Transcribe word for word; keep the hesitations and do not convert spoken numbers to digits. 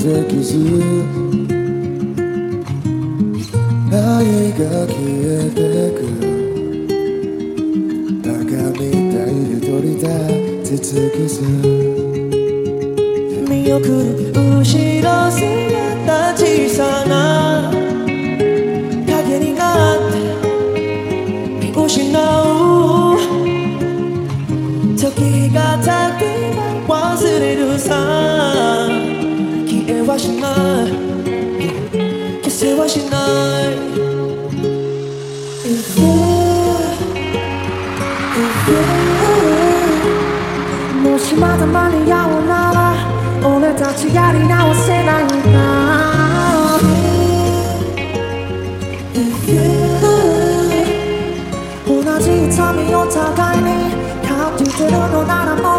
できず愛が消えてくバカみたいで取りた続きず見送る後ろ姿小さな影になって見失う時が経てば忘れるさ消えはしない消せはしない If you, if you もしまだ間に合うなら俺たちやり直せないな If you 同じ痛みを互いに感じてるのならもう